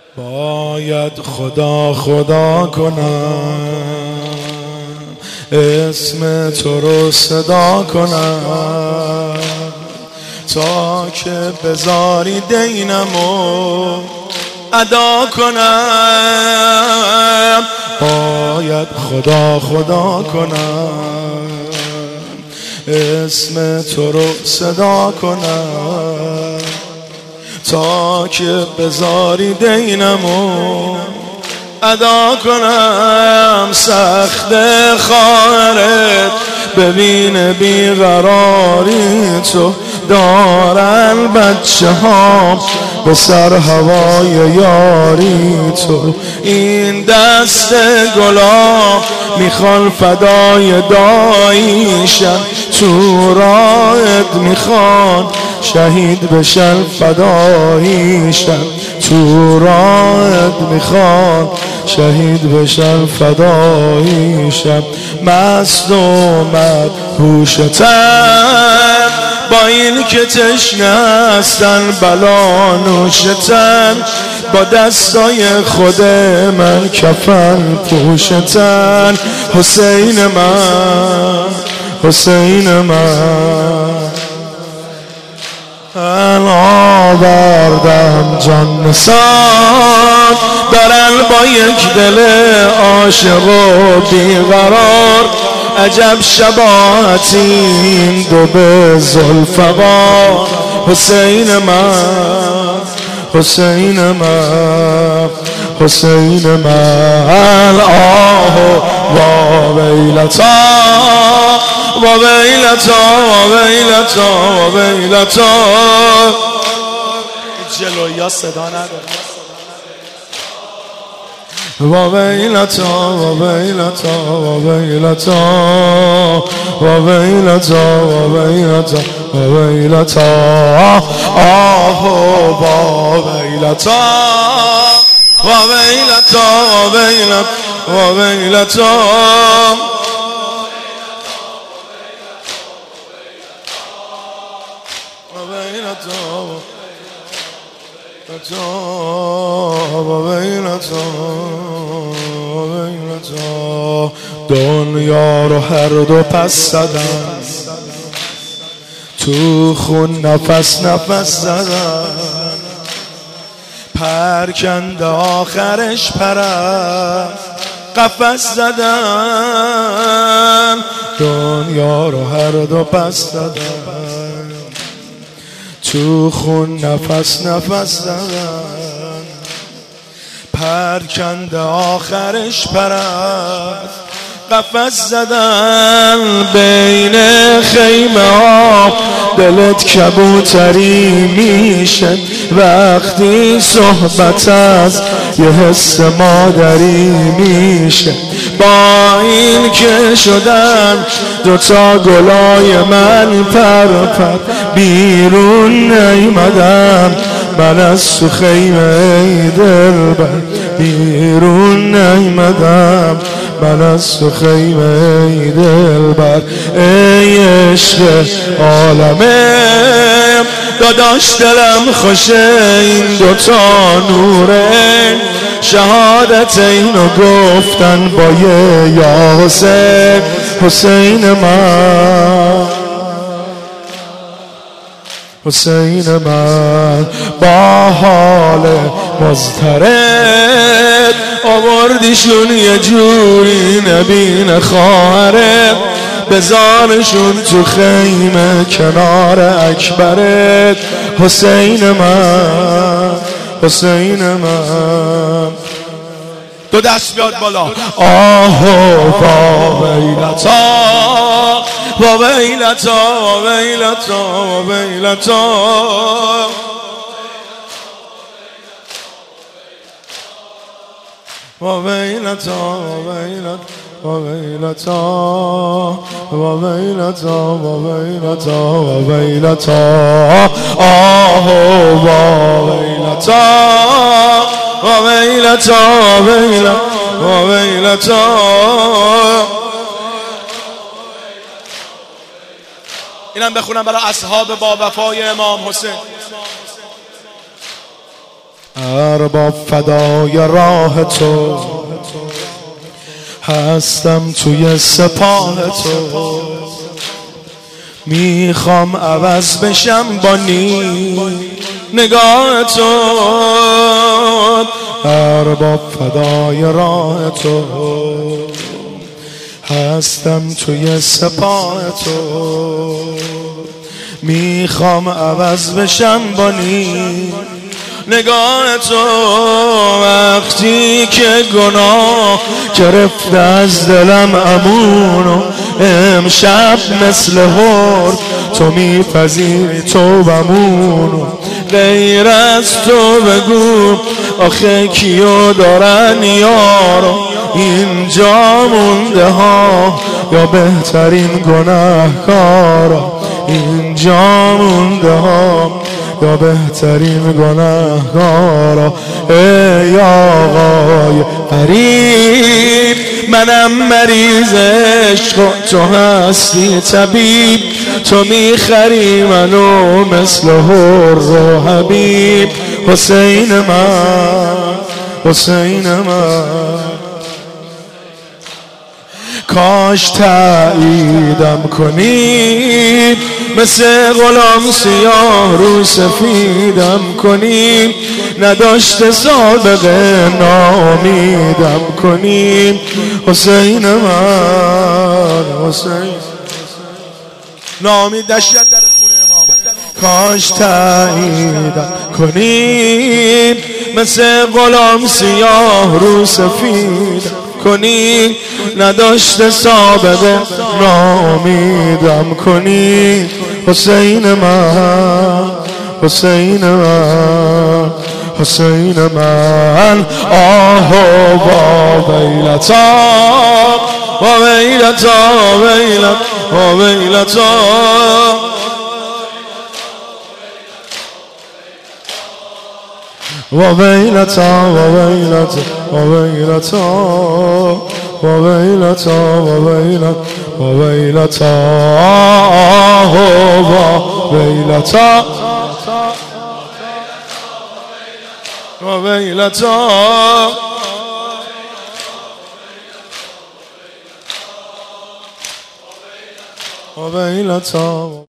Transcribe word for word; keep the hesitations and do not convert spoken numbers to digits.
باید خدا خدا کنم، اسم تو رو صدا کنم، تا که بذاری دینمو ادا کنم. باید خدا خدا کنم، اسم تو رو صدا کنم، تا که بذاری دینمو ادا کنم. سخت خواهرت ببین بیقراری تو، دارن بچه ها به سر هوای یاری تو. این دست گلا میخوان فدای داییشن، تو راهت میخوان شهید بشن فداییشن، تو راهت میخوان شهید بشن فداییشن. مست و مدهوشتن با این که تشنه هستن، بلا نوشتن با دستای خود من کفن پوشتن. حسین من، حسین من، من آوردم جان نثار، دارن با یک دل عاشق و بیقرار. عجب شباهتیم دو به ذوالفقار. حسین من، حسین من، حسین من. آه و ویلتا و ویلتا و ویلتا و ویلتا. جلویا صدا نداره. و ویلتا و ویلتا و ویلتا و ویلتا و ویلتا و ویلتا. آه و ویلتا و ویلتا و ویلتا و ویلتا. دنیا رو هر دو پس زدن، تو خون نفس نفس زدن، پرکنده آخرش پرست قفس زدن. دنیا رو هر دو پس زدن، تو خون نفس نفس زدن، پرکنده آخرش پرست قفس زدن. بین خیمه ها دلت کبوتری میشه، وقتی صحبت از یه حس مادری میشه. با این که شدن دوتا گلای من پر پر، بیرون نیمدم من از تو خیمه ای دلبر، بیرون نیمدم من از تو خیمه ای دلبر. ای عشق عالمه داداش دلم خوشه، این دوتا نوره شهادت اینو گفتن با یه یا حسین. حسین من، حسین من. با حال مضطرب آوردیشون یه جوری نبین خواهرت، بزارشون تو خیمه کنار اکبرت. حسین من، حسین من. دو دست بیاد بالا. آه و ویلتا و ویلتا و ویلتا و ویلتا. و ویلتا و ویلتا و ویلتا و ویلتا و ویلتا و ویلتا. آه و ویلتا و ویلتا و ویلتا. اینم بخونم برای اصحاب با وفای امام حسین. ارباب فدای راه تو هستم توی سپاه تو، میخوام عوض بشم با نی نگاه تو. ارباب فدای راه تو هستم توی سپاه تو، میخوام عوض بشم با نی نگاه تو. وقتی که گناه گرفته از دلم امونو، امشب مثل هر تو میپذیری توبمونو. غیر از تو بگو آخه کیو دارن یارو، اینجا مونده ها یا بهترین گناهکارا، اینجا مونده ها یا بهترین گناهکارا. ای آقای غریب منم مریض عشق، تو هستی طبیب، تو میخری منو مثل حر و حبیب. حسین من حسین من کاش تاییدم کنید، مثل غلام سیاه رو سفیدم کنیم، نداشته سابقه نامیدم کنیم. حسین من حسین نامید دشت در خونه امام. کاش تاییدم کنید، مثل غلام سیاه رو سفیدم کنی، نداشته سابقه نامیدم کنی. حسین من حسین من حسین من آه و ویلتا و ویلتا ویلتا و ویلتا و ویلتا و ویلتا و ویلتا و ویلتا و ویلتا و ویلتا و ویلتا و ویلتا و ویلتا.